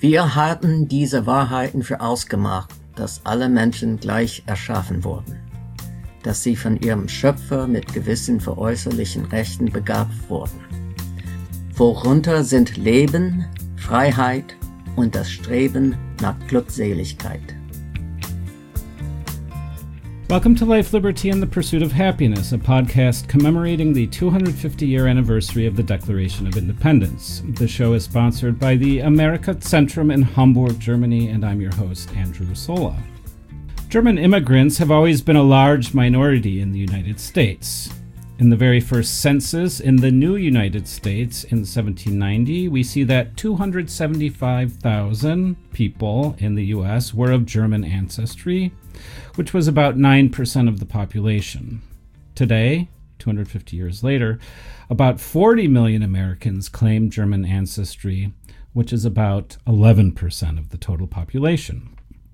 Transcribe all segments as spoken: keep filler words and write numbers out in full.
Wir halten diese Wahrheiten für ausgemacht, dass alle Menschen gleich erschaffen wurden, dass sie von ihrem Schöpfer mit gewissen veräußerlichen Rechten begabt wurden. Worunter sind Leben, Freiheit und das Streben nach Glückseligkeit. Welcome to Life, Liberty, and the Pursuit of Happiness, a podcast commemorating the two hundred fifty year anniversary of the Declaration of Independence. The show is sponsored by the Amerika Zentrum in Hamburg, Germany, and I'm your host, Andrew Sola. German immigrants have always been a large minority in the United States. In the very first census in the new United States in seventeen ninety, we see that two hundred seventy-five thousand people in the U S were of German ancestry, which was about nine percent of the population. Today, two hundred fifty years later, about forty million Americans claim German ancestry, which is about eleven percent of the total population.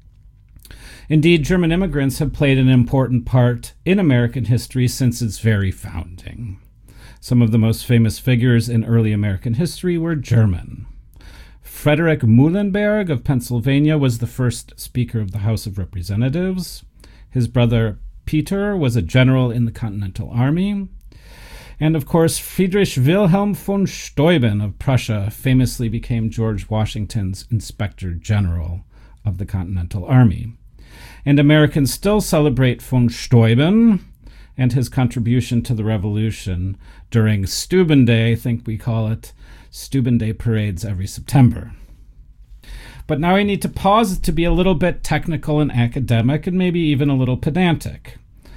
Indeed, German immigrants have played an important part in American history since its very founding. Some of the most famous figures in early American history were German. Frederick Muhlenberg of Pennsylvania was the first Speaker of the House of Representatives. His brother Peter was a general in the Continental Army. And of course, Friedrich Wilhelm von Steuben of Prussia famously became George Washington's Inspector General of the Continental Army. And Americans still celebrate von Steuben and his contribution to the Revolution during Steuben Day, I think we call it, Steuben Day parades every September. But now I need to pause to be a little bit technical and academic and maybe even a little pedantic.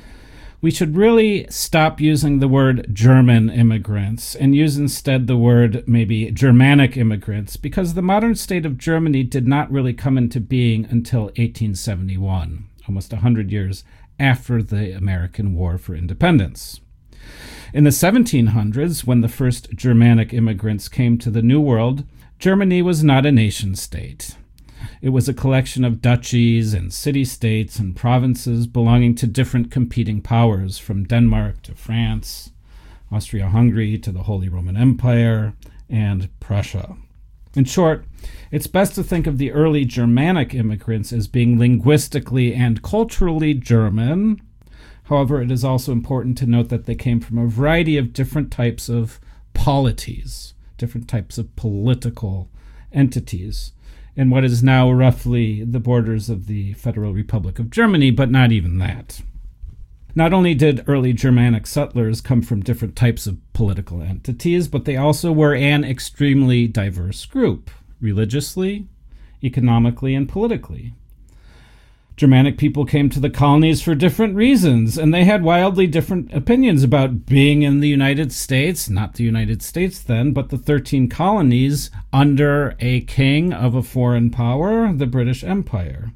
We should really stop using the word German immigrants and use instead the word maybe Germanic immigrants, because the modern state of Germany did not really come into being until eighteen seventy-one, almost one hundred years after the American War for Independence. In the seventeen hundreds, when the first Germanic immigrants came to the New World, Germany was not a nation-state. It was a collection of duchies and city-states and provinces belonging to different competing powers, from Denmark to France, Austria-Hungary to the Holy Roman Empire, and Prussia. In short, it's best to think of the early Germanic immigrants as being linguistically and culturally German. However, it is also important to note that they came from a variety of different types of polities, different types of political entities, in what is now roughly the borders of the Federal Republic of Germany, but not even that. Not only did early Germanic settlers come from different types of political entities, but they also were an extremely diverse group, religiously, economically, and politically. Germanic people came to the colonies for different reasons, and they had wildly different opinions about being in the United States, not the United States then, but the thirteen colonies under a king of a foreign power, the British Empire.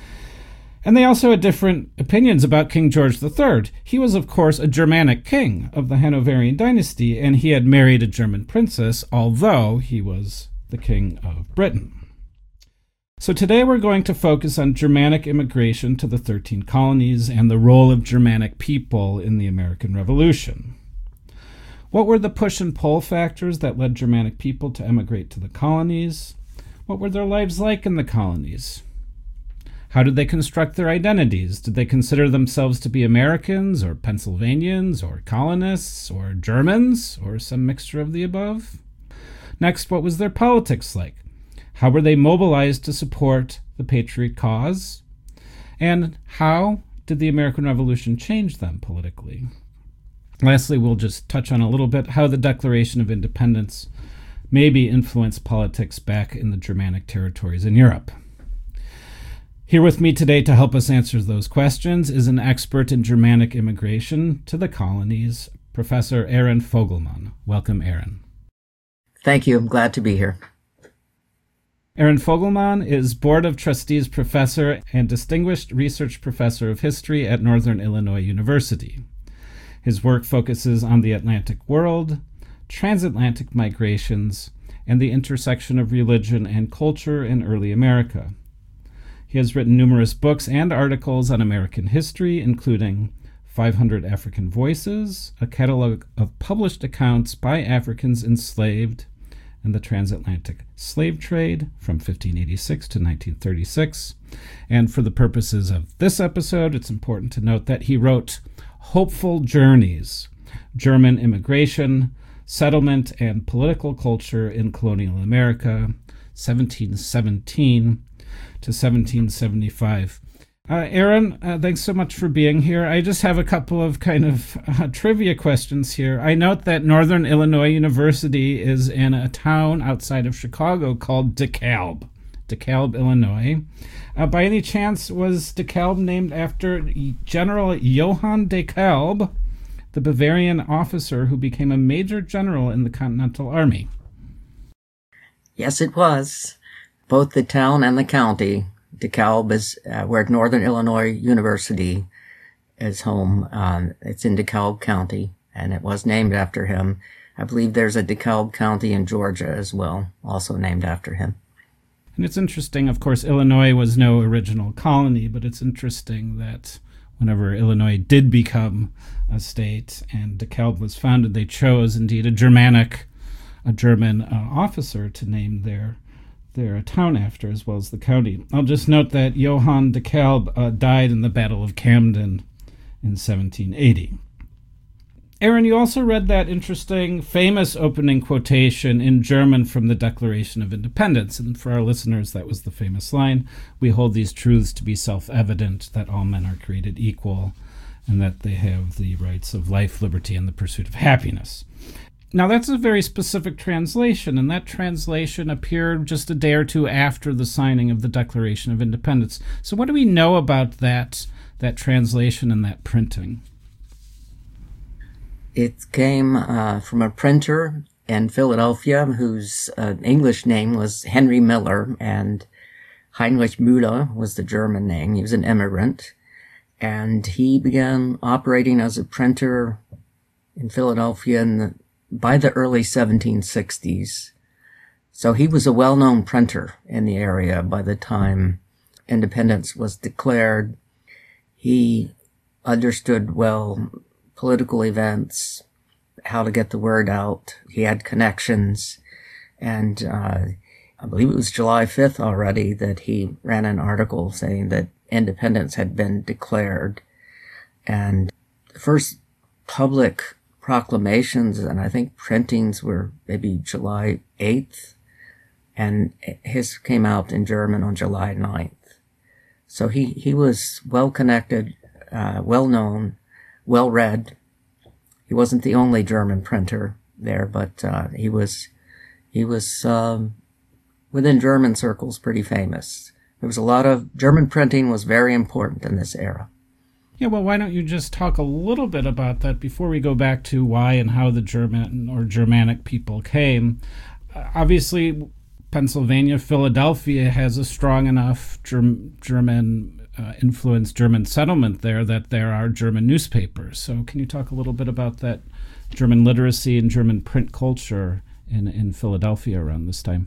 And they also had different opinions about King George the Third. He was, of course, a Germanic king of the Hanoverian dynasty, and he had married a German princess, although he was the king of Britain. So today we're going to focus on Germanic immigration to the thirteen colonies and the role of Germanic people in the American Revolution. What were the push and pull factors that led Germanic people to emigrate to the colonies? What were their lives like in the colonies? How did they construct their identities? Did they consider themselves to be Americans or Pennsylvanians or colonists or Germans or some mixture of the above? Next, what was their politics like? How were they mobilized to support the Patriot cause? And how did the American Revolution change them politically? Lastly, we'll just touch on a little bit how the Declaration of Independence maybe influenced politics back in the Germanic territories in Europe. Here with me today to help us answer those questions is an expert in Germanic immigration to the colonies, Professor Aaron Fogelman. Welcome, Aaron. Thank you. I'm glad to be here. Aaron Fogelman is Board of Trustees Professor and Distinguished Research Professor of History at Northern Illinois University. His work focuses on the Atlantic world, transatlantic migrations, and the intersection of religion and culture in early America. He has written numerous books and articles on American history, including five hundred African Voices, a catalog of published accounts by Africans enslaved, and the transatlantic slave trade from fifteen eighty-six to nineteen thirty-six. And for the purposes of this episode, it's important to note that he wrote Hopeful Journeys, German Immigration, Settlement, and Political Culture in Colonial America, seventeen seventeen to seventeen seventy-five. Uh, Aaron, uh, thanks so much for being here. I just have a couple of kind of uh, trivia questions here. I note that Northern Illinois University is in a town outside of Chicago called DeKalb, DeKalb, Illinois. Uh, by any chance, was DeKalb named after General Johann DeKalb, the Bavarian officer who became a major general in the Continental Army? Yes, it was. Both the town and the county. DeKalb is uh, where Northern Illinois University is home. Um, it's in DeKalb County, and it was named after him. I believe there's a DeKalb County in Georgia as well, also named after him. And it's interesting, of course, Illinois was no original colony, but it's interesting that whenever Illinois did become a state and DeKalb was founded, they chose indeed a Germanic, a German uh, officer to name their their town after, as well as the county. I'll just note that Johann DeKalb uh, died in the Battle of Camden in seventeen eighty. Aaron, you also read that interesting, famous opening quotation in German from the Declaration of Independence. And for our listeners, that was the famous line, "We hold these truths to be self-evident, that all men are created equal, and that they have the rights of life, liberty, and the pursuit of happiness." Now, that's a very specific translation, and that translation appeared just a day or two after the signing of the Declaration of Independence. So what do we know about that, that translation and that printing? It came uh, from a printer in Philadelphia whose uh, English name was Henry Miller, and Heinrich Müller was the German name. He was an immigrant, and he began operating as a printer in Philadelphia in the by the early seventeen sixties. So he was a well-known printer in the area by the time independence was declared. He understood well political events, how to get the word out. He had connections. And uh, I believe it was July fifth already that he ran an article saying that independence had been declared. And the first public proclamations and I think printings were maybe July eighth, and his came out in German on July ninth. So he, he was well-connected, uh, well-known, well-read. He wasn't the only German printer there, but uh, he was, he was um, within German circles pretty famous. There was a lot of, German printing was very important in this era. Yeah, well, why don't you just talk a little bit about that before we go back to why and how the German or Germanic people came. Uh, obviously, Pennsylvania, Philadelphia has a strong enough Germ- German uh, influence, German settlement there that there are German newspapers. So can you talk a little bit about that German literacy and German print culture in, in Philadelphia around this time?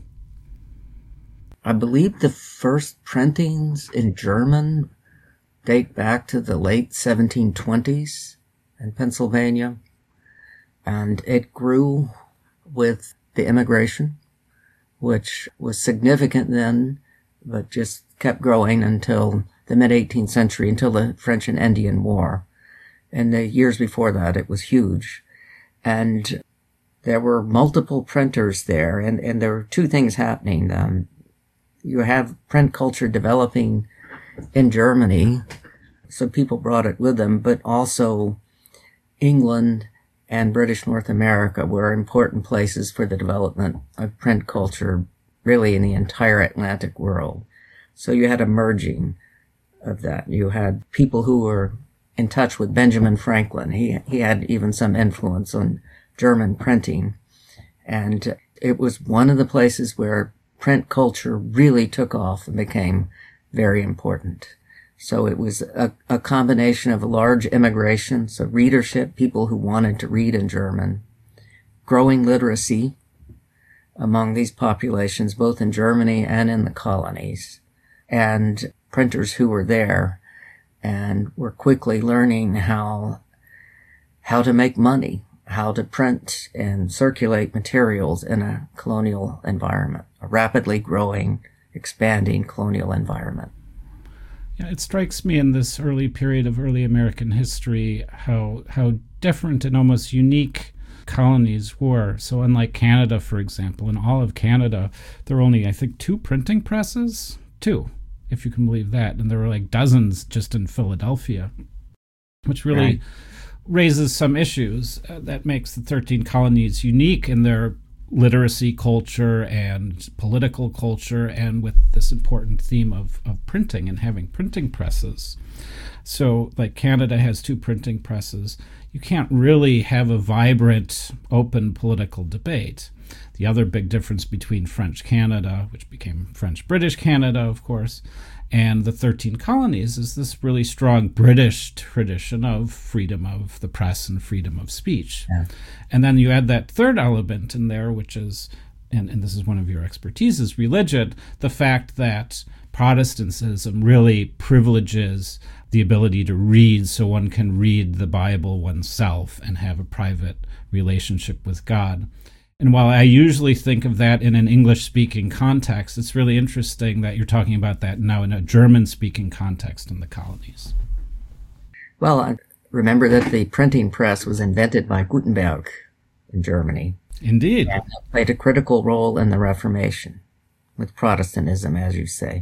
I believe the first printings in German date back to the late seventeen twenties in Pennsylvania, and it grew with the immigration, which was significant then, but just kept growing until the mid-eighteenth century, until the French and Indian War. In the years before that, it was huge. And there were multiple printers there, and, and there were two things happening. Um, you have print culture developing in Germany, so people brought it with them, but also England and British North America were important places for the development of print culture, really in the entire Atlantic world. So you had a merging of that. You had people who were in touch with Benjamin Franklin. He, he had even some influence on German printing. And it was one of the places where print culture really took off and became very important. So it was a, a combination of a large immigration, so readership, people who wanted to read in German, growing literacy among these populations, both in Germany and in the colonies, and printers who were there and were quickly learning how, how to make money, how to print and circulate materials in a colonial environment, a rapidly growing, expanding colonial environment. Yeah, it strikes me in this early period of early American history how how different and almost unique colonies were. So unlike Canada, for example, in all of Canada, there were only, I think, two printing presses. Two, if you can believe that. And there were like dozens just in Philadelphia, which really right. raises some issues. Uh, that makes the thirteen colonies unique in their literacy culture and political culture, and with this important theme of, of printing and having printing presses. So like Canada has two printing presses. You can't really have a vibrant, open political debate. The other big difference between French Canada, which became French British Canada, of course, and the thirteen colonies is this really strong British tradition of freedom of the press and freedom of speech. Yeah. And then you add that third element in there, which is, and, and this is one of your expertise, is religion, the fact that Protestantism really privileges the ability to read, so one can read the Bible oneself and have a private relationship with God. And while I usually think of that in an English-speaking context, it's really interesting that you're talking about that now in a German-speaking context in the colonies. Well, remember that the printing press was invented by Gutenberg in Germany. Indeed. And it played a critical role in the Reformation, with Protestantism, as you say.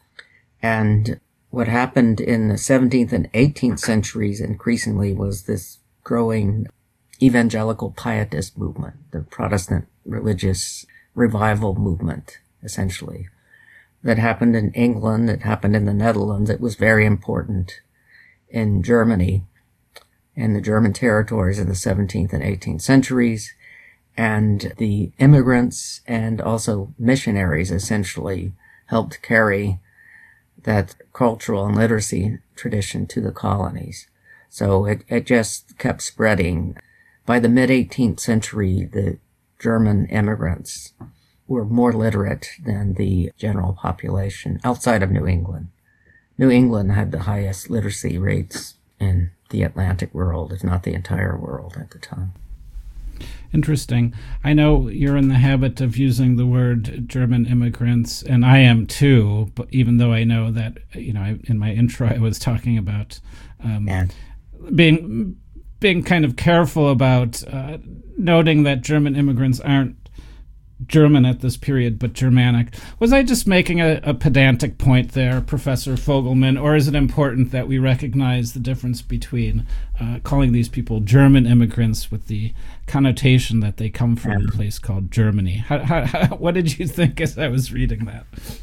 And what happened in the seventeenth and eighteenth centuries increasingly was this growing evangelical pietist movement, the Protestant religious revival movement, essentially, that happened in England, that happened in the Netherlands. It was very important in Germany and the German territories in the seventeenth and eighteenth centuries. And the immigrants and also missionaries essentially helped carry that cultural and literacy tradition to the colonies. So it, it just kept spreading. By the mid-eighteenth century, the German immigrants were more literate than the general population outside of New England. New England had the highest literacy rates in the Atlantic world, if not the entire world at the time. Interesting. I know you're in the habit of using the word German immigrants, and I am too, but even though I know that, you know, I, in my intro I was talking about um, being... being kind of careful about uh, noting that German immigrants aren't German at this period, but Germanic. Was I just making a, a pedantic point there, Professor Fogelman, or is it important that we recognize the difference between uh, calling these people German immigrants with the connotation that they come from a place called Germany? How, how, how, what did you think as I was reading that?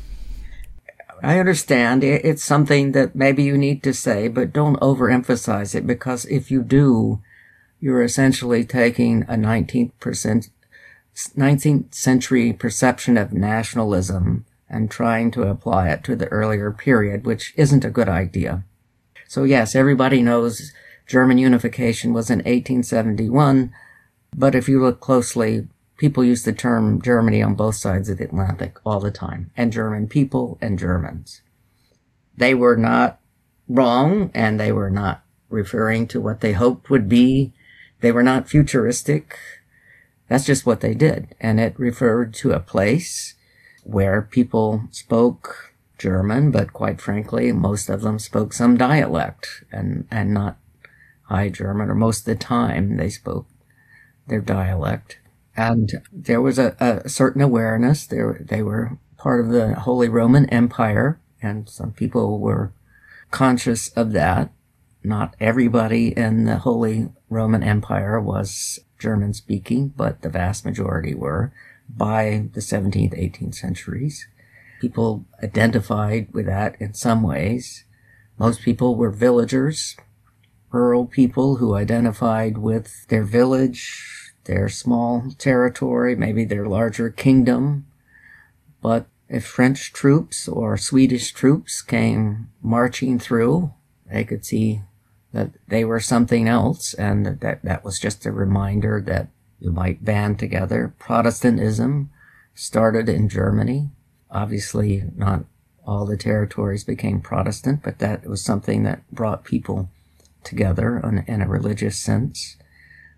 I understand it's something that maybe you need to say, but don't overemphasize it, because if you do, you're essentially taking a nineteenth percent, nineteenth century perception of nationalism and trying to apply it to the earlier period, which isn't a good idea. So yes, everybody knows German unification was in eighteen seventy-one, but if you look closely, people use the term Germany on both sides of the Atlantic all the time, and German people and Germans. They were not wrong, and they were not referring to what they hoped would be. They were not futuristic. That's just what they did. And it referred to a place where people spoke German, but quite frankly, most of them spoke some dialect and, and not High German, or most of the time they spoke their dialect. And there was a, a certain awareness. There, they were part of the Holy Roman Empire, and some people were conscious of that. Not everybody in the Holy Roman Empire was German-speaking, but the vast majority were by the seventeenth, eighteenth centuries. People identified with that in some ways. Most people were villagers, rural people who identified with their village, their small territory, maybe their larger kingdom. But if French troops or Swedish troops came marching through, they could see that they were something else, and that that was just a reminder that you might band together. Protestantism started in Germany. Obviously, not all the territories became Protestant, but that was something that brought people together in, in a religious sense.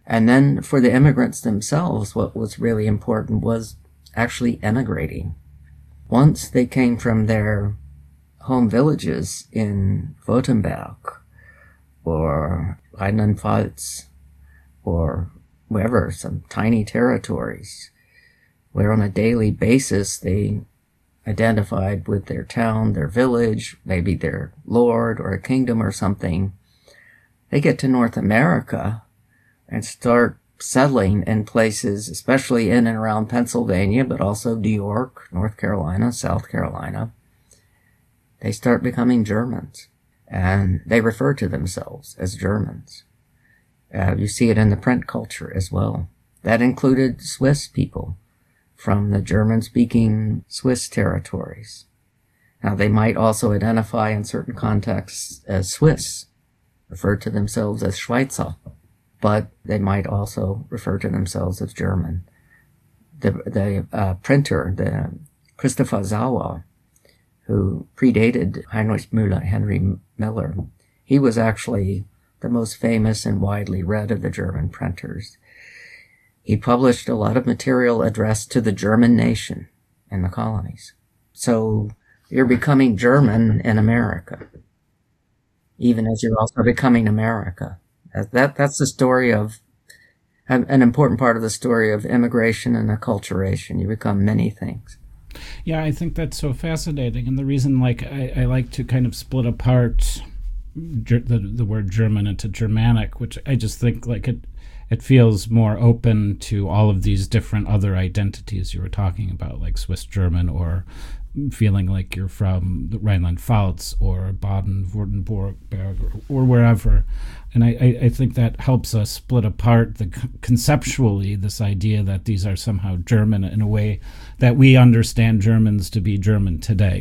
And then for the immigrants themselves, what was really important was actually emigrating. Once they came from their home villages in Württemberg or Rheinland-Pfalz or wherever, some tiny territories, where on a daily basis they identified with their town, their village, maybe their lord or a kingdom or something, they get to North America and start settling in places, especially in and around Pennsylvania, but also New York, North Carolina, South Carolina. They start becoming Germans, and they refer to themselves as Germans. Uh, you see it in the print culture as well. That included Swiss people from the German-speaking Swiss territories. Now, they might also identify in certain contexts as Swiss, refer to themselves as Schweizer, but they might also refer to themselves as German. The, the uh, printer, the Christopher Sauer, who predated Heinrich Müller, Henry Miller, he was actually the most famous and widely read of the German printers. He published a lot of material addressed to the German nation in the colonies. So you're becoming German in America, even as you're also becoming America. That, that's the story of, an important part of the story of immigration and acculturation. You become many things. Yeah, I think that's so fascinating. And the reason, like, I, I like to kind of split apart ger- the, the word German into Germanic, which I just think, like, it it feels more open to all of these different other identities you were talking about, like Swiss German, or feeling like you're from the Rhineland-Pfalz or Baden-Württemberg or, or wherever. And I, I, I think that helps us split apart the conceptually this idea that these are somehow German in a way that we understand Germans to be German today.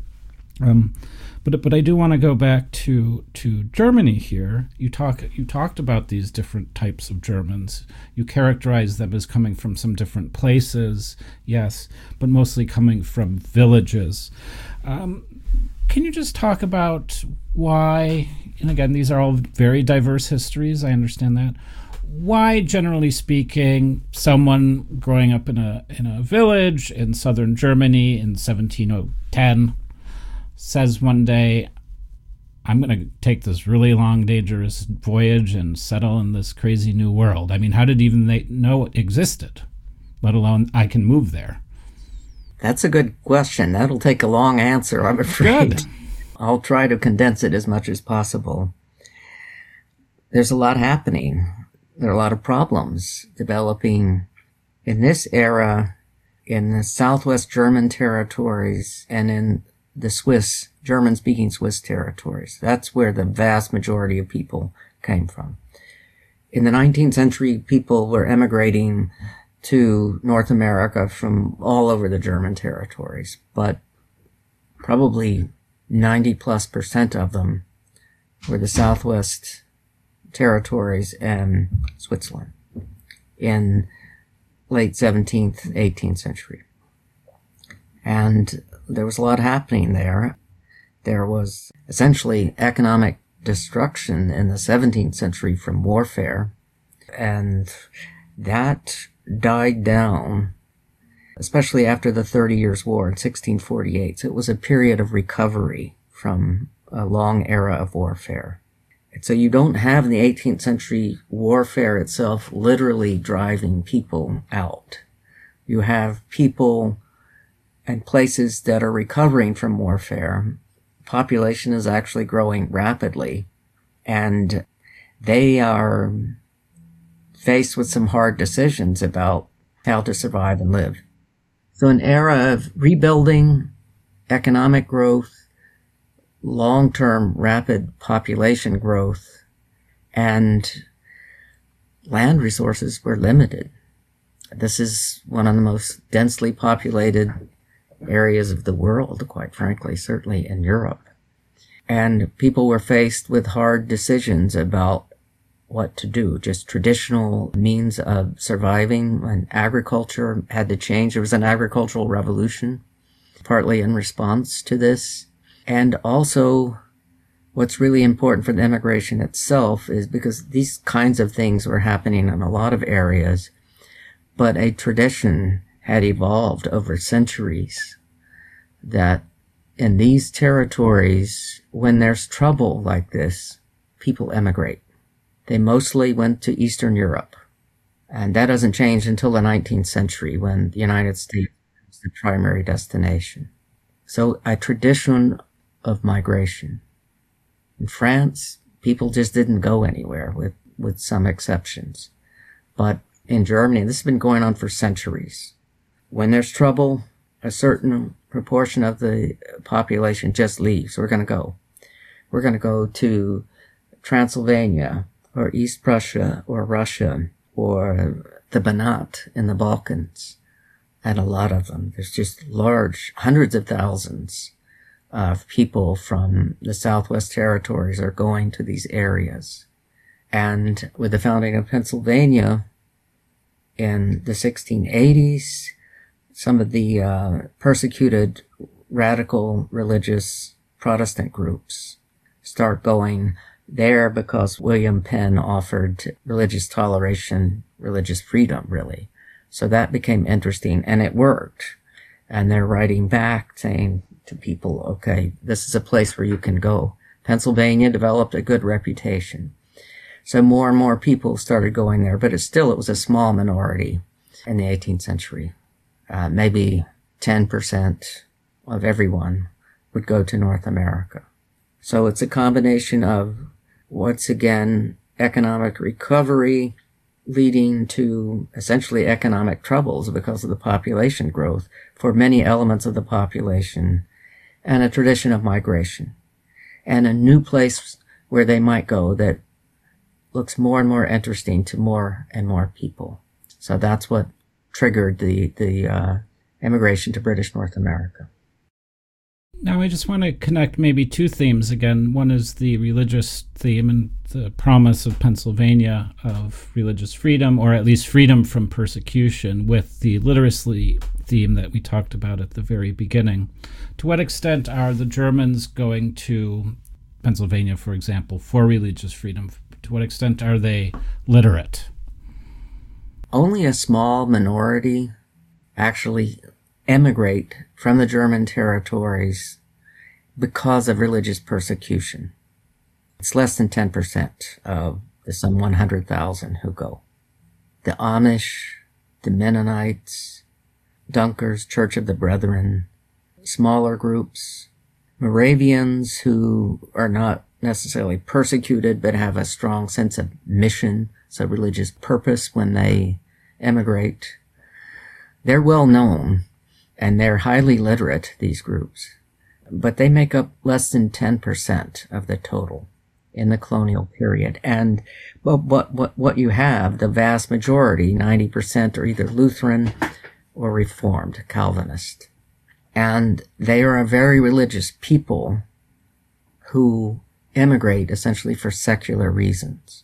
Um, but but I do want to go back to to Germany here. You talk you talked about these different types of Germans. You characterize them as coming from some different places, yes, but mostly coming from villages. Um, can you just talk about why? And again, these are all very diverse histories. I understand that. Why, generally speaking, someone growing up in a in a village in southern Germany in seventeen ten says one day, I'm going to take this really long, dangerous voyage and settle in this crazy new world? I mean, how did even they know it existed, let alone I can move there? That's a good question. That'll take a long answer, I'm afraid. Good. I'll try to condense it as much as possible. There's a lot happening. There are a lot of problems developing in this era in the Southwest German territories and in the Swiss, German-speaking Swiss territories. That's where the vast majority of people came from. In the nineteenth century, people were emigrating to North America from all over the German territories, but probably ninety plus percent of them were the Southwest territories and Switzerland in late seventeenth, eighteenth century. And there was a lot happening there. There was essentially economic destruction in the seventeenth century from warfare, and that died down, especially after the Thirty Years' War in sixteen forty-eight. So it was a period of recovery from a long era of warfare. And so you don't have in the eighteenth century warfare itself literally driving people out. You have people and places that are recovering from warfare. Population is actually growing rapidly, and they are faced with some hard decisions about how to survive and live. So an era of rebuilding, economic growth, long-term rapid population growth, and land resources were limited. This is one of the most densely populated areas of the world, quite frankly, certainly in Europe. And people were faced with hard decisions about what to do. Just traditional means of surviving, and agriculture had to change. There was an agricultural revolution, partly in response to this. And also what's really important for the immigration itself is because these kinds of things were happening in a lot of areas, but a tradition had evolved over centuries that in these territories, when there's trouble like this, people emigrate. They mostly went to Eastern Europe. And that doesn't change until the nineteenth century when the United States was the primary destination. So a tradition of migration. In France, people just didn't go anywhere with, with some exceptions. But in Germany, this has been going on for centuries. When there's trouble, a certain proportion of the population just leaves. We're going to go. We're going to go to Transylvania or East Prussia or Russia or the Banat in the Balkans. And a lot of them. There's just large, hundreds of thousands of people from the Southwest Territories are going to these areas. And with the founding of Pennsylvania in the sixteen eighties, some of the uh, persecuted radical religious Protestant groups start going there because William Penn offered religious toleration, religious freedom, really. So that became interesting, and it worked. And they're writing back saying to people, okay, this is a place where you can go. Pennsylvania developed a good reputation. So more and more people started going there, but it still, it was a small minority in the eighteenth century. Uh, maybe ten percent of everyone would go to North America. So it's a combination of, once again, economic recovery leading to essentially economic troubles because of the population growth for many elements of the population, and a tradition of migration, and a new place where they might go that looks more and more interesting to more and more people. So that's what triggered the, the uh, immigration to British North America. Now, I just want to connect maybe two themes again. One is the religious theme and the promise of Pennsylvania of religious freedom, or at least freedom from persecution, with the literacy theme that we talked about at the very beginning. To what extent are the Germans going to Pennsylvania, for example, for religious freedom? To what extent are they literate? Only a small minority actually emigrate from the German territories because of religious persecution. It's less than ten percent of the some one hundred thousand who go. The Amish, the Mennonites, Dunkers, Church of the Brethren, smaller groups, Moravians who are not necessarily persecuted but have a strong sense of mission, so religious purpose when they emigrate. They're well known. And they're highly literate, these groups. But they make up less than ten percent of the total in the colonial period. And well, what, what, what you have, the vast majority, ninety percent, are either Lutheran or Reformed, Calvinist. And they are a very religious people who immigrate essentially for secular reasons.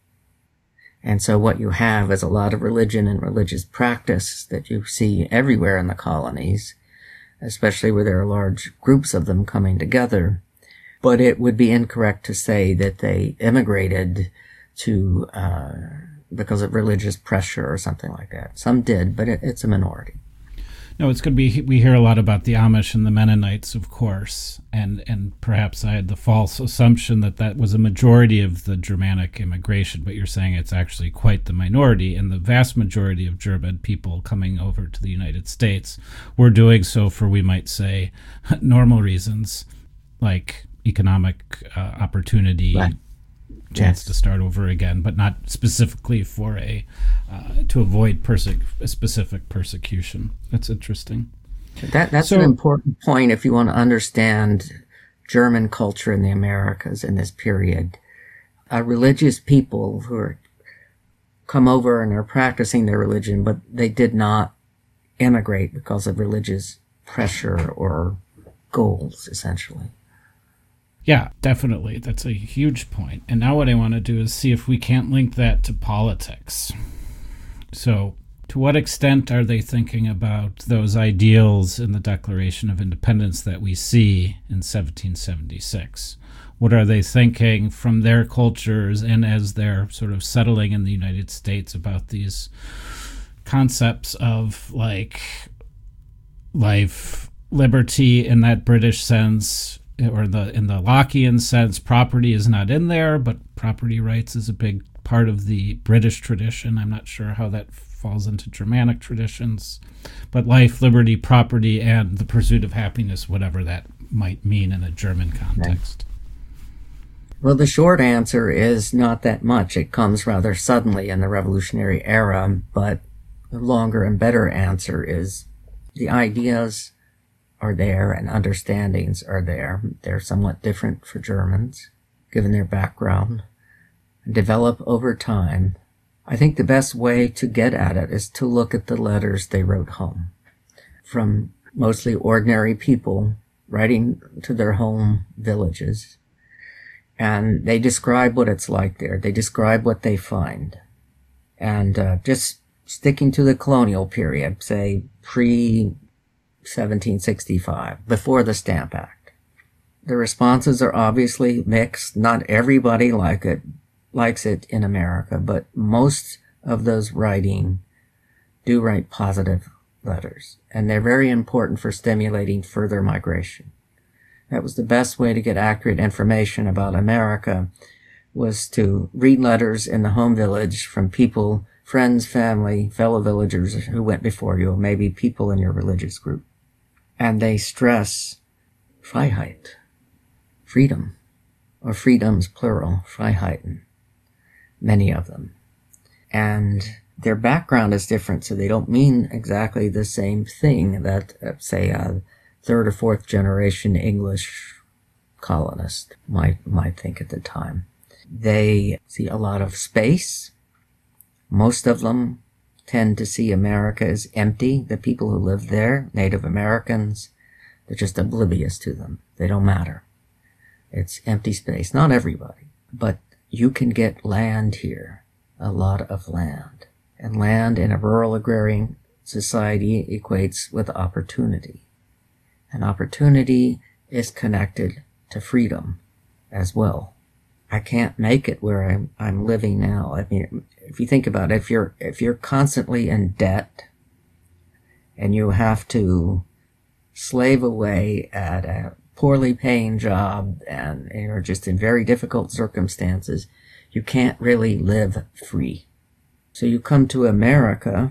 And so what you have is a lot of religion and religious practice that you see everywhere in the colonies, especially where there are large groups of them coming together. But it would be incorrect to say that they immigrated to, uh, because of religious pressure or something like that. Some did, but it, it's a minority. No, it's going to be, we hear a lot about the Amish and the Mennonites, of course, and, and perhaps I had the false assumption that that was a majority of the Germanic immigration, but you're saying it's actually quite the minority, and the vast majority of German people coming over to the United States were doing so for, we might say, normal reasons, like economic uh, opportunity, right. Chance yes. to start over again, but not specifically for a uh, to avoid perse- a specific persecution. That's interesting. That that's so, an important point if you want to understand German culture in the Americas in this period. Uh, religious people who are come over and are practicing their religion, but they did not immigrate because of religious pressure or goals, essentially. Yeah, definitely. That's a huge point. And now what I want to do is see if we can't link that to politics. So, to what extent are they thinking about those ideals in the Declaration of Independence that we see in seventeen seventy-six? what are they thinking from their cultures, and as they're sort of settling in the United States about these concepts of like life, liberty in that British sense, or the in the Lockean sense. Property is not in there, but property rights is a big part of the British tradition. I'm not sure how that falls into Germanic traditions, but life, liberty, property, and the pursuit of happiness, whatever that might mean in a German context. Well, the short answer is not that much. It comes rather suddenly in the Revolutionary era, but the longer and better answer is the ideas are there and understandings are there. They're somewhat different for Germans, given their background, and develop over time. I think the best way to get at it is to look at the letters they wrote home, from mostly ordinary people writing to their home villages. And they describe what it's like there. They describe what they find. And uh, just sticking to the colonial period, say pre seventeen sixty-five, before the Stamp Act. The responses are obviously mixed. Not everybody like it, likes it in America, but most of those writing do write positive letters. And they're very important for stimulating further migration. That was the best way to get accurate information about America, was to read letters in the home village from people, friends, family, fellow villagers who went before you, maybe people in your religious group. And they stress Freiheit, freedom, or freedoms plural, Freiheiten, many of them. And their background is different, so they don't mean exactly the same thing that, uh, say, a third or fourth generation English colonist might might think at the time. They see a lot of space. Most of them tend to see America as empty. The people who live there, Native Americans, they're just oblivious to them. They don't matter. It's empty space. Not everybody, but you can get land here, a lot of land. And land in a rural agrarian society equates with opportunity. And opportunity is connected to freedom as well. I can't make it where I'm, I'm living now. I mean, if you think about it, if you're, if you're constantly in debt and you have to slave away at a poorly paying job and you're just in very difficult circumstances, you can't really live free. So you come to America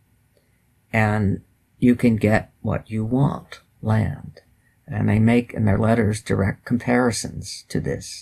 and you can get what you want. Land. And they make in their letters direct comparisons to this.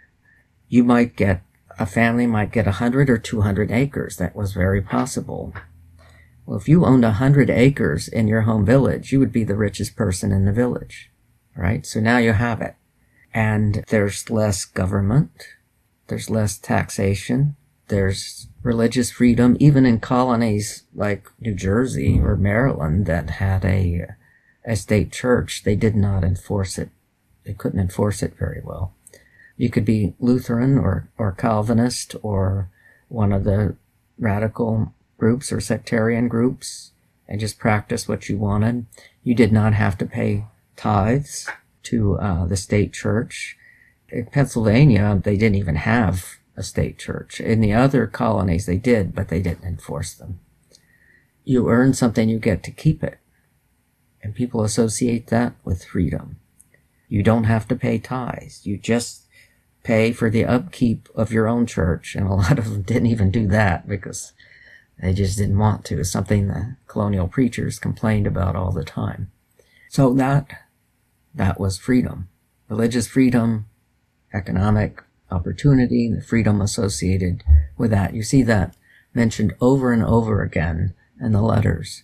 You might get, a family might get a hundred or two hundred acres. That was very possible. Well, if you owned a hundred acres in your home village, you would be the richest person in the village, right? So now you have it. And there's less government. There's less taxation. There's religious freedom, even in colonies like New Jersey or Maryland that had a a state church. They did not enforce it. They couldn't enforce it very well. You could be Lutheran or, or Calvinist or one of the radical groups or sectarian groups and just practice what you wanted. You did not have to pay tithes to uh, the state church. In Pennsylvania, they didn't even have a state church. In the other colonies, they did, but they didn't enforce them. You earn something, you get to keep it. And people associate that with freedom. You don't have to pay tithes. You just pay for the upkeep of your own church. And a lot of them didn't even do that because they just didn't want to. It's something the colonial preachers complained about all the time. So that, that was freedom. Religious freedom, economic opportunity, the freedom associated with that. You see that mentioned over and over again in the letters.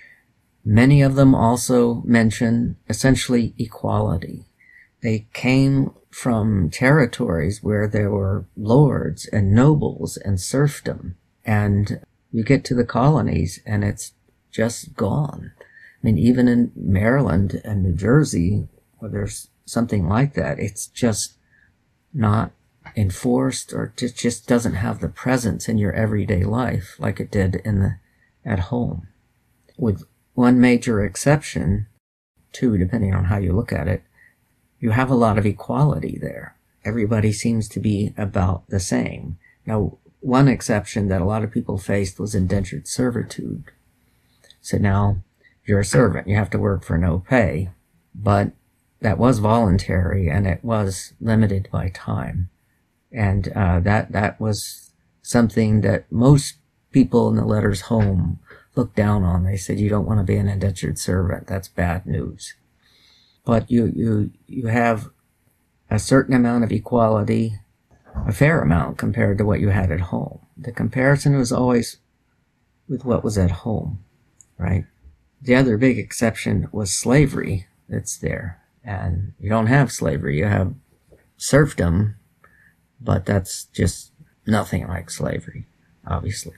Many of them also mention essentially equality. They came from territories where there were lords and nobles and serfdom. And you get to the colonies and it's just gone. I mean, even in Maryland and New Jersey, where there's something like that, it's just not enforced, or it just doesn't have the presence in your everyday life like it did in the at home. With one major exception, two depending on how you look at it, you have a lot of equality there. everybody seems to be about the same. Now, one exception that a lot of people faced was indentured servitude. So now you're a servant, you have to work for no pay, but that was voluntary and it was limited by time. And uh, that that was something that most people in the letters home looked down on. They said, you don't want to be an indentured servant. That's bad news. But you, you, you have a certain amount of equality, a fair amount compared to what you had at home. The comparison was always with what was at home, right? The other big exception was slavery that's there. And you don't have slavery, you have serfdom, but that's just nothing like slavery, obviously.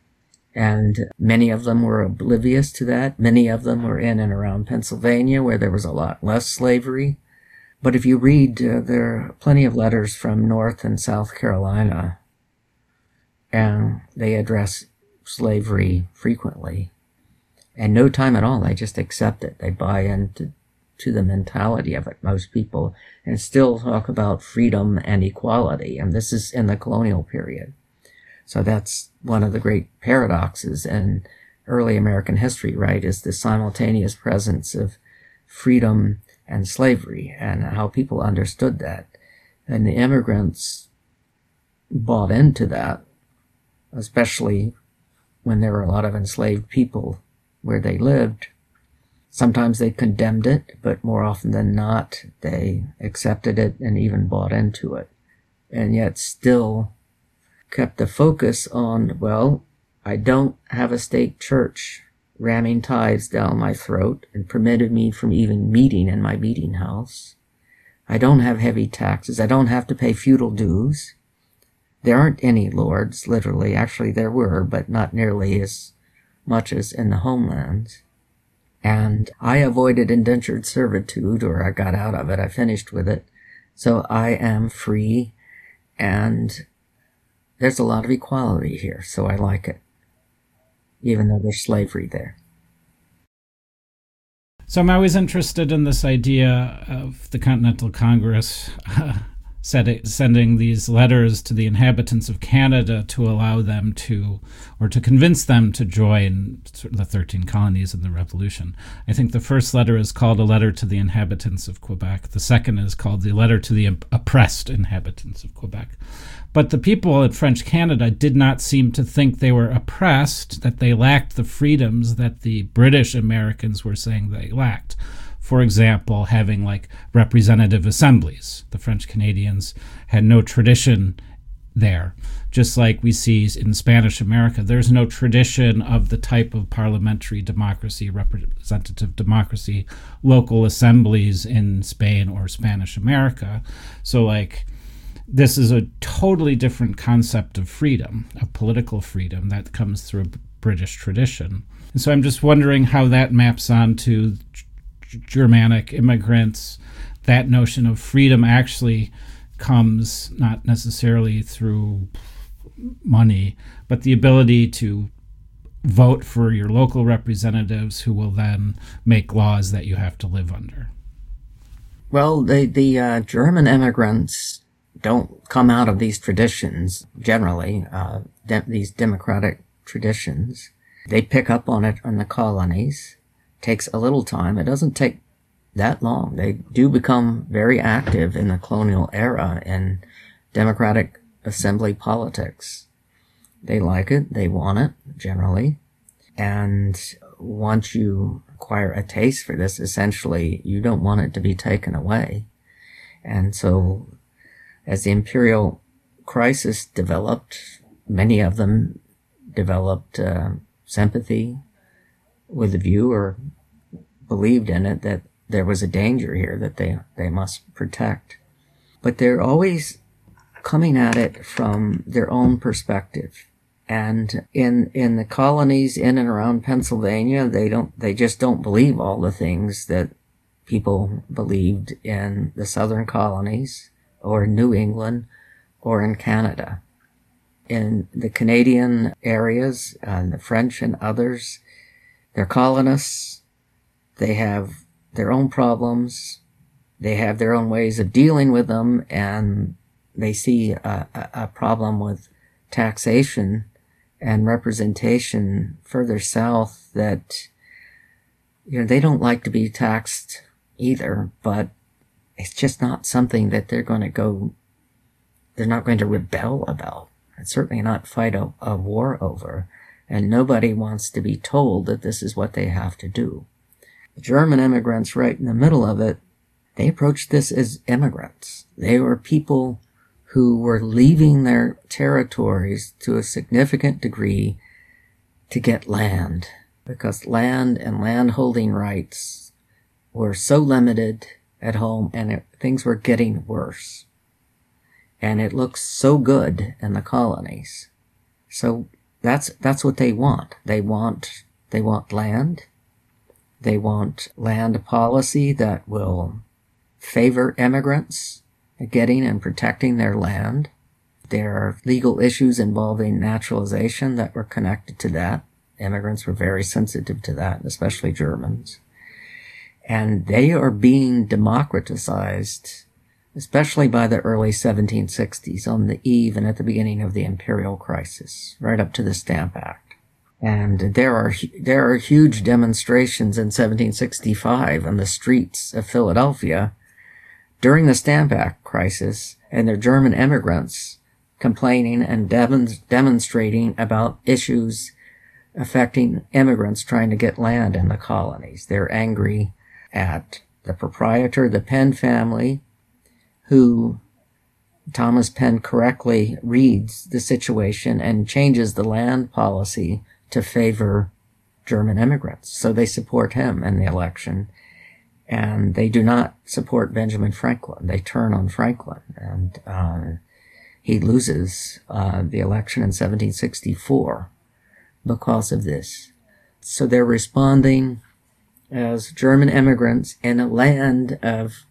And many of them were oblivious to that. Many of them were in and around Pennsylvania, where there was a lot less slavery. But if you read, uh, there are plenty of letters from North and South Carolina, and they address slavery frequently. And no time at all, they just accept it. They buy into to the mentality of it, most people, and still talk about freedom and equality. And this is in the colonial period. So that's one of the great paradoxes in early American history, right, is the simultaneous presence of freedom and slavery and how people understood that. And the immigrants bought into that, especially when there were a lot of enslaved people where they lived. Sometimes they condemned it, but more often than not, they accepted it and even bought into it. And yet still kept the focus on, well, I don't have a state church ramming tithes down my throat and permitted me from even meeting in my meeting house. I don't have heavy taxes. I don't have to pay feudal dues. There aren't any lords, literally. Actually, there were, but not nearly as much as in the homelands. And I avoided indentured servitude, or I got out of it. I finished with it. So I am free, and there's a lot of equality here, so I like it, even though there's slavery there. So I'm always interested in this idea of the Continental Congress uh, sending these letters to the inhabitants of Canada to allow them to, or to convince them to join the thirteen colonies in the Revolution. I think the first letter is called A Letter to the Inhabitants of Quebec. The second is called The Letter to the Oppressed Inhabitants of Quebec. But the people in French Canada did not seem to think they were oppressed, that they lacked the freedoms that the British Americans were saying they lacked. For example, having like representative assemblies. The French Canadians had no tradition there. Just like we see in Spanish America, there's no tradition of the type of parliamentary democracy, representative democracy, local assemblies in Spain or Spanish America. So like, this is a totally different concept of freedom, of political freedom that comes through a British tradition. And so I'm just wondering how that maps onto Germanic immigrants. That notion of freedom actually comes not necessarily through money, but the ability to vote for your local representatives who will then make laws that you have to live under. Well, the, the uh, German immigrants don't come out of these traditions, generally, uh, de- these democratic traditions. They pick up on it in the colonies. Takes a little time. It doesn't take that long. They do become very active in the colonial era in democratic assembly politics. They like it. They want it, generally. And once you acquire a taste for this, essentially, you don't want it to be taken away. And so, as the imperial crisis developed, many of them developed uh, sympathy with the view, or believed in it, that there was a danger here that they, they must protect. But they're always coming at it from their own perspective. And in, in the colonies in and around Pennsylvania, they don't, they just don't believe all the things that people believed in the southern colonies, or in New England, or in Canada. In the Canadian areas, and the French and others, they're colonists. They have their own problems. they have their own ways of dealing with them, and they see a, a, a problem with taxation and representation further south that, you know, they don't like to be taxed either, but it's just not something that they're going to go, they're not going to rebel about. And certainly not fight a, a war over. And nobody wants to be told that this is what they have to do. The German immigrants right in the middle of it, they approached this as immigrants. They were people who were leaving their territories to a significant degree to get land, because land and landholding rights were so limited at home, and it, things were getting worse. And it looks so good in the colonies. So that's that's what they want. They want they want land. They want land policy that will favor immigrants getting and protecting their land. There are legal issues involving naturalization that were connected to that. Immigrants were very sensitive to that, especially Germans. And they are being democratized, especially by the early seventeen sixties, on the eve and at the beginning of the imperial crisis, right up to the Stamp Act. And there are there are huge demonstrations in seventeen sixty-five on the streets of Philadelphia during the Stamp Act crisis, and they're German immigrants complaining and dem- demonstrating about issues affecting immigrants trying to get land in the colonies. They're angry at the proprietor, the Penn family, who Thomas Penn correctly reads the situation and changes the land policy to favor German immigrants. So they support him in the election, and they do not support Benjamin Franklin. They turn on Franklin, and uh, he loses uh, the election in seventeen sixty-four because of this. So they're responding as German immigrants in a land of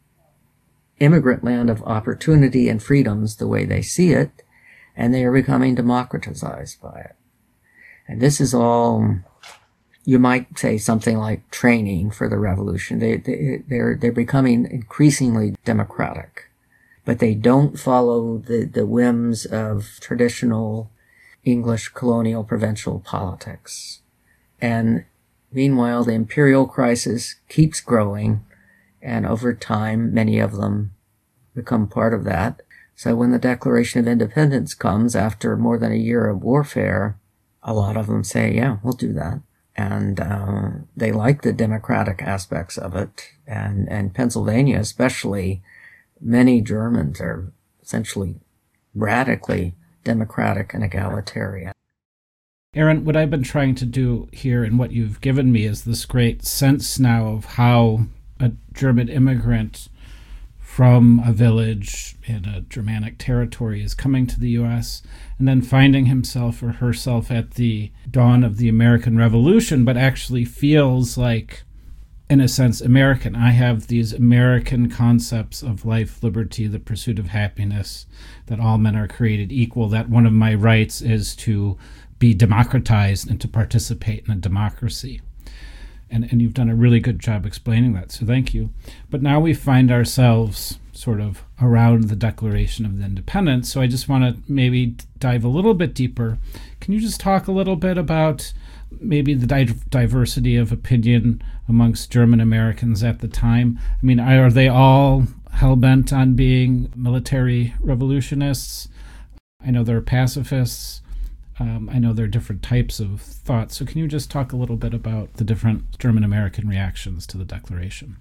immigrant land of opportunity and freedoms the way they see it, and they are becoming democratized by it. And this is all, you might say something like training for the revolution. They, they, they're, they're becoming increasingly democratic, but they don't follow the, the whims of traditional English colonial provincial politics. And meanwhile, the imperial crisis keeps growing, and over time, many of them become part of that. So when the Declaration of Independence comes after more than a year of warfare, a lot of them say, yeah, we'll do that. And uh, they like the democratic aspects of it. And, and Pennsylvania, especially, many Germans are essentially radically democratic and egalitarian. Aaron, what I've been trying to do here and what you've given me is this great sense now of how a German immigrant from a village in a Germanic territory is coming to the U S and then finding himself or herself at the dawn of the American Revolution, but actually feels like, in a sense, American. I have these American concepts of life, liberty, the pursuit of happiness, that all men are created equal, that one of my rights is to be democratized and to participate in a democracy. And, and you've done a really good job explaining that, so thank you. But now we find ourselves sort of around the Declaration of Independence, so I just want to maybe dive a little bit deeper. Can you just talk a little bit about maybe the di- diversity of opinion amongst German Americans at the time? I mean, are they all hell-bent on being military revolutionists? I know there are pacifists. Um, I know there are different types of thought. So can you just talk a little bit about the different German American reactions to the Declaration?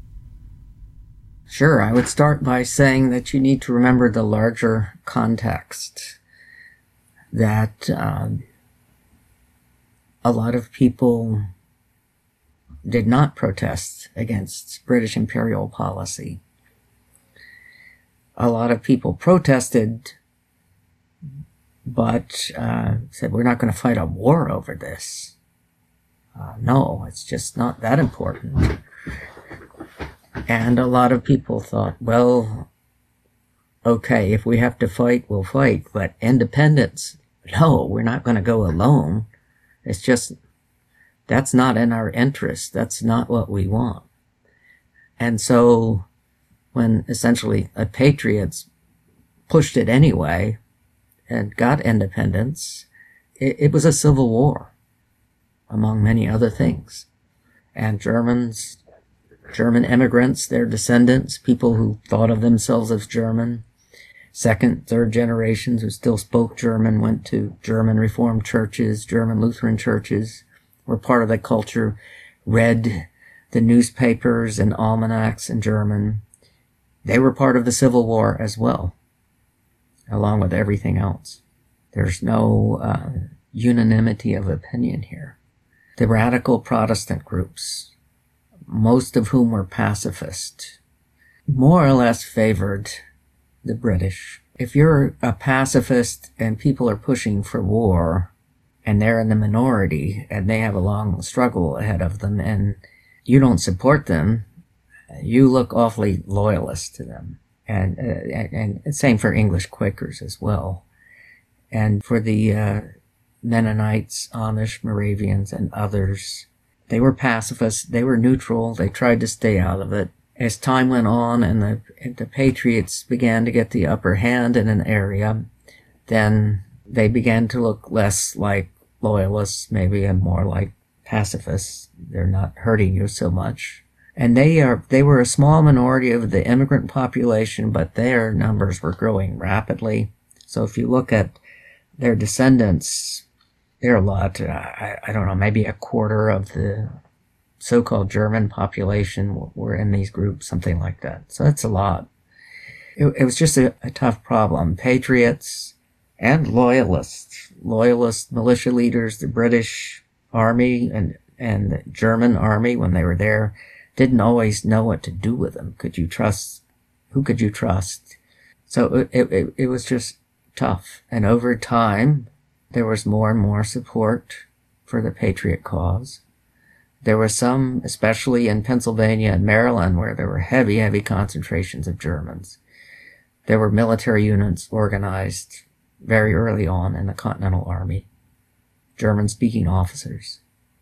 Sure. I would start by saying that you need to remember the larger context, that um, a lot of people did not protest against British imperial policy. A lot of people protested, but uh, said, we're not going to fight a war over this. Uh, no, it's just not that important. And a lot of people thought, well, okay, if we have to fight, we'll fight, but independence, no, we're not going to go alone. It's just, that's not in our interest. That's not what we want. And so when essentially the Patriots pushed it anyway and got independence, it, it was a civil war, among many other things. And Germans, German immigrants, their descendants, people who thought of themselves as German, second, third generations who still spoke German, went to German Reformed churches, German Lutheran churches, were part of the culture, read the newspapers and almanacs in German. They were part of the Civil War as well, along with everything else. There's no uh, unanimity of opinion here. The radical Protestant groups, most of whom were pacifist, more or less favored the British. If you're a pacifist and people are pushing for war, and they're in the minority, and they have a long struggle ahead of them, and you don't support them, you look awfully loyalist to them. And, uh, and, and same for English Quakers as well. And for the uh, Mennonites, Amish, Moravians, and others, they were pacifists, they were neutral, they tried to stay out of it. As time went on and the, and the Patriots began to get the upper hand in an area, then they began to look less like loyalists, maybe, and more like pacifists. They're not hurting you so much. And they are, they were a small minority of the immigrant population, but their numbers were growing rapidly. So if you look at their descendants, they're a lot, I, I don't know, maybe a quarter of the so-called German population were in these groups, something like that. So that's a lot. It, it was just a, a tough problem. Patriots and loyalists, loyalist militia leaders, the British Army and, and the German Army, when they were there, didn't always know what to do with them. Could you trust, who could you trust? So it, it, it was just tough. And over time, there was more and more support for the Patriot cause. There were some, especially in Pennsylvania and Maryland, where there were heavy, heavy concentrations of Germans. There were military units organized very early on in the Continental Army, German-speaking officers.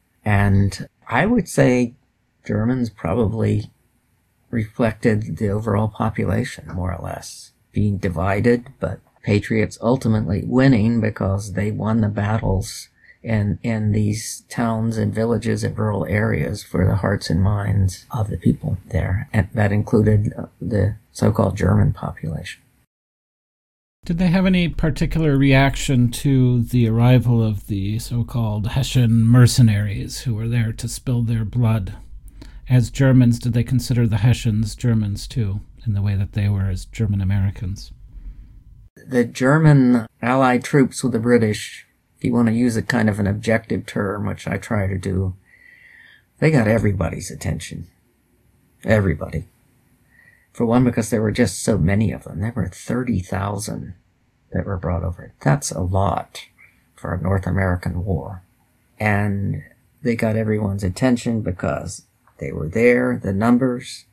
And I would say Germans probably reflected the overall population, more or less, being divided, but Patriots ultimately winning because they won the battles in, in these towns and villages and rural areas for the hearts and minds of the people there. And that included the so-called German population. Did they have any particular reaction to the arrival of the so-called Hessian mercenaries who were there to spill their blood? As Germans, did they consider the Hessians Germans too, in the way that they were as German Americans? The German allied troops with the British, if you want to use a kind of an objective term, which I try to do, they got everybody's attention. Everybody. For one, because there were just so many of them. There were thirty thousand that were brought over. That's a lot for a North American war. And they got everyone's attention because they were there, the numbers,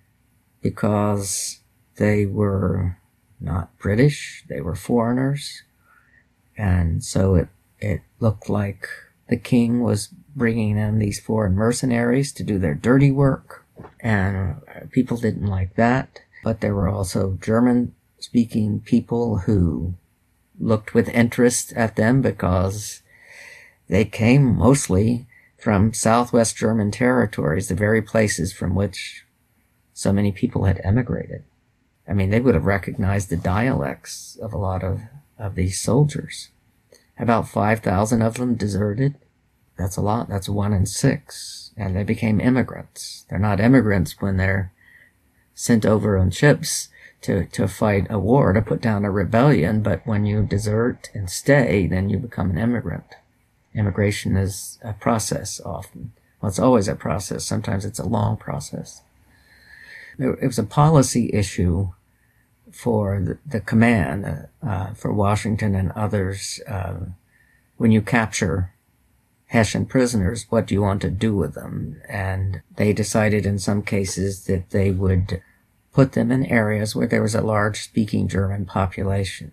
because they were not British, they were foreigners. And so it, it looked like the king was bringing in these foreign mercenaries to do their dirty work. And people didn't like that. But there were also German-speaking people who looked with interest at them because they came mostly from southwest German territories, the very places from which so many people had emigrated. I mean, they would have recognized the dialects of a lot of, of these soldiers. About five thousand of them deserted. That's a lot. That's one in six. And they became immigrants. They're not immigrants when they're sent over on ships to, to fight a war, to put down a rebellion, but when you desert and stay, then you become an immigrant. Immigration is a process often. Well, it's always a process. Sometimes it's a long process. It was a policy issue for the, the command, uh, for Washington and others. Uh, when you capture Hessian prisoners, what do you want to do with them? And they decided in some cases that they would put them in areas where there was a large speaking German population.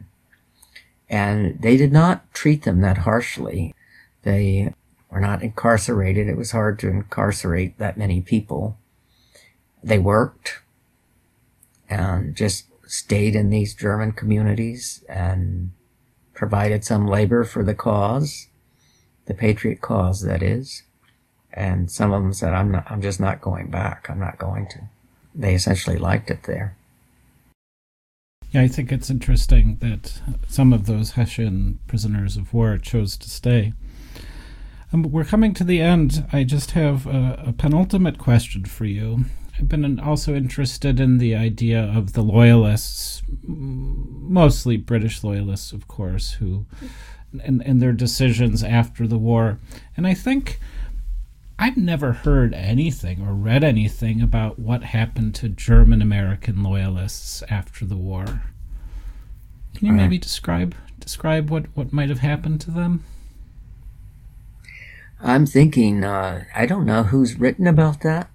And they did not treat them that harshly. They were not incarcerated. It was hard to incarcerate that many people. They worked. and just stayed in these German communities and provided some labor for the cause, the patriot cause, that is. And some of them said, I'm not, I'm just not going back. I'm not going to. They essentially liked it there. Yeah, I think it's interesting that some of those Hessian prisoners of war chose to stay. Um, we're coming to the end. I just have a, a penultimate question for you. I've been also interested in the idea of the loyalists, mostly British loyalists, of course, who, and, and their decisions after the war. And I think I've never heard anything or read anything about what happened to German-American loyalists after the war. Can you maybe describe describe what, what might have happened to them? I'm thinking, uh, I don't know who's written about that.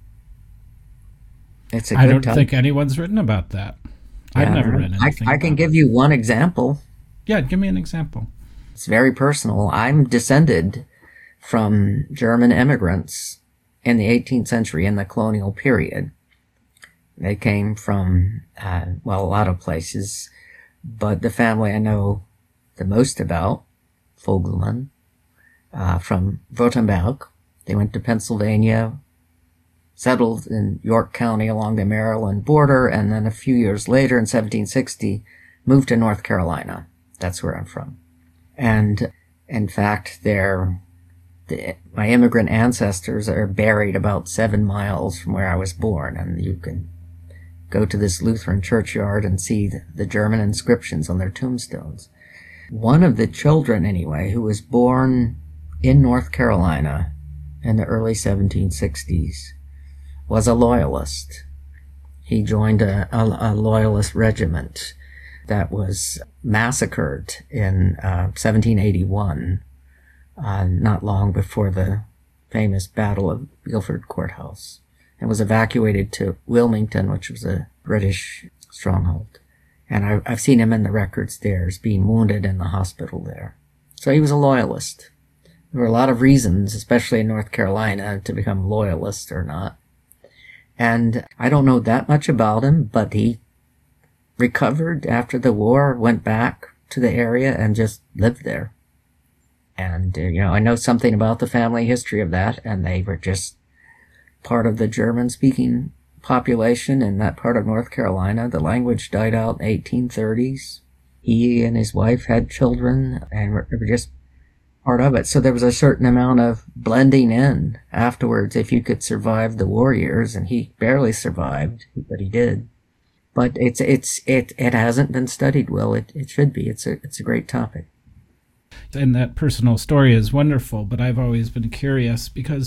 It's a I good don't topic. think anyone's written about that. I've Yeah, never read anything. I, I can about give it. you one example. Yeah, give me an example. It's very personal. I'm descended from German immigrants in the eighteenth century, in the colonial period. They came from, uh, well, a lot of places, but the family I know the most about, Vogelmann, uh, from Württemberg. They went to Pennsylvania, settled in York County along the Maryland border, and then a few years later, in seventeen sixty, moved to North Carolina. That's where I'm from. And in fact, they're The, my immigrant ancestors are buried about seven miles from where I was born, and you can go to this Lutheran churchyard and see the, the German inscriptions on their tombstones. One of the children, anyway, who was born in North Carolina in the early seventeen sixties, was a loyalist. He joined a, a, a loyalist regiment that was massacred in uh, seventeen eighty-one. Uh, not long before the famous Battle of Guilford Courthouse, and was evacuated to Wilmington, which was a British stronghold. And I, I've seen him in the records there as being wounded in the hospital there. So he was a loyalist. There were a lot of reasons, especially in North Carolina, to become loyalist or not. And I don't know that much about him, but he recovered after the war, went back to the area, and just lived there. And, uh, you know, I know something about the family history of that, and they were just part of the German-speaking population in that part of North Carolina. The language died out in the eighteen thirties. He and his wife had children and were, were just part of it. So there was a certain amount of blending in afterwards if you could survive the war years, and he barely survived, but he did. But it's, it's, it, it hasn't been studied well. It, it should be. It's a, it's a great topic. And that personal story is wonderful, but I've always been curious because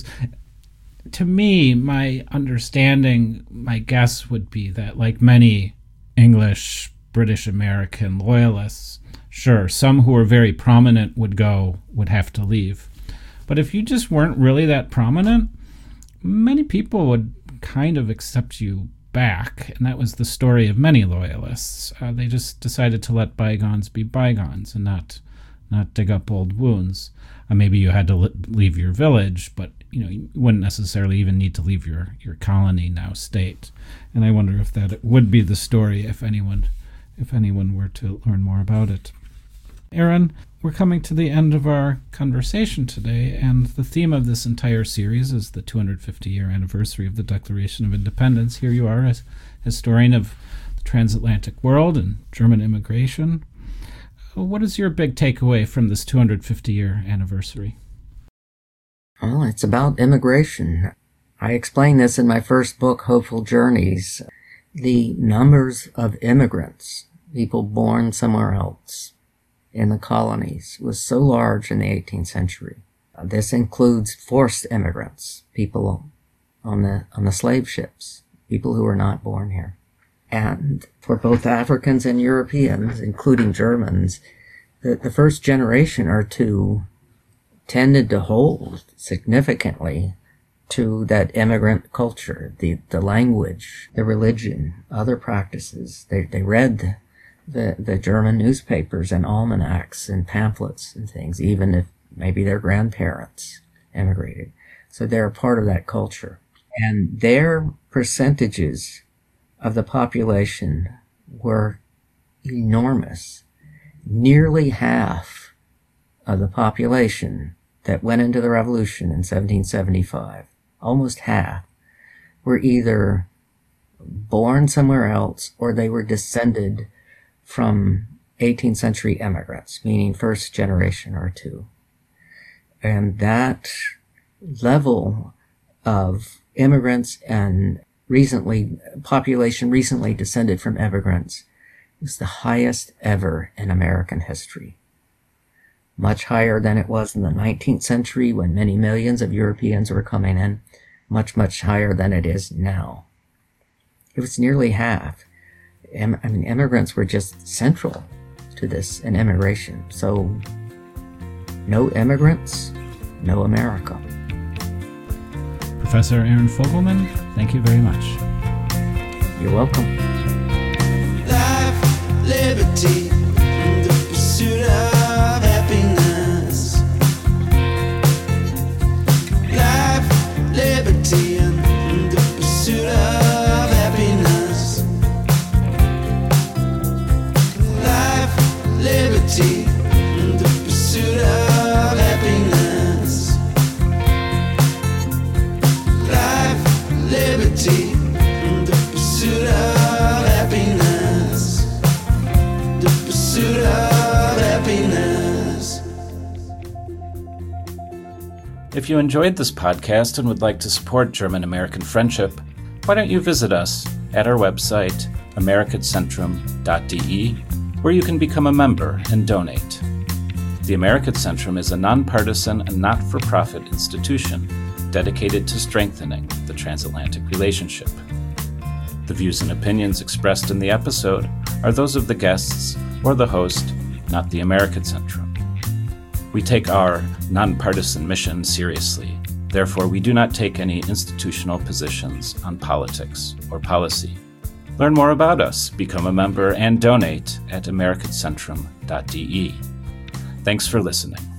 to me, my understanding, my guess would be that like many English, British American loyalists, sure, some who were very prominent would go, would have to leave. But if you just weren't really that prominent, many people would kind of accept you back. And that was the story of many loyalists. Uh, they just decided to let bygones be bygones and not not dig up old wounds. Uh, maybe you had to li- leave your village, but you know you wouldn't necessarily even need to leave your, your colony, now state. And I wonder if that would be the story if anyone if anyone were to learn more about it. Aaron, we're coming to the end of our conversation today, and the theme of this entire series is the two hundred fifty year anniversary of the Declaration of Independence. Here you are as historian of the transatlantic world and German immigration. What is your big takeaway from this two hundred fifty year anniversary? Well, it's about immigration. I explain this in my first book, Hopeful Journeys. The numbers of immigrants, people born somewhere else in the colonies, was so large in the eighteenth century. This includes forced immigrants, people on the on the slave ships, people who were not born here. And for both Africans and Europeans, including Germans, the, the first generation or two tended to hold significantly to that immigrant culture, the, the language, the religion, other practices. They, they read the, the German newspapers and almanacs and pamphlets and things, even if maybe their grandparents immigrated. So they're a part of that culture. And their percentages of the population were enormous. Nearly half of the population that went into the revolution in seventeen seventy-five, almost half, were either born somewhere else or they were descended from eighteenth century immigrants, meaning first generation or two. And that level of immigrants and recently, population recently descended from immigrants is the highest ever in American history. Much higher than it was in the nineteenth century when many millions of Europeans were coming in, much, much higher than it is now. It was nearly half. I mean, immigrants were just central to this in immigration. So, no immigrants, no America. Professor Aaron Fogelman, thank you very much. You're welcome. Life, liberty, and the pursuit of happiness. Life, liberty, and the pursuit of happiness. Life, liberty, and the pursuit of happiness. Life, liberty, and the pursuit of happiness. The pursuit of happiness. If you enjoyed this podcast and would like to support German-American friendship, why don't you visit us at our website, americatcentrum dot d e, where you can become a member and donate. The American Centrum is a nonpartisan and not-for-profit institution dedicated to strengthening the transatlantic relationship. The views and opinions expressed in the episode are those of the guests or the host, not the American Centrum. We take our nonpartisan mission seriously. Therefore, we do not take any institutional positions on politics or policy. Learn more about us, become a member, and donate at americatcentrum dot d e. Thanks for listening.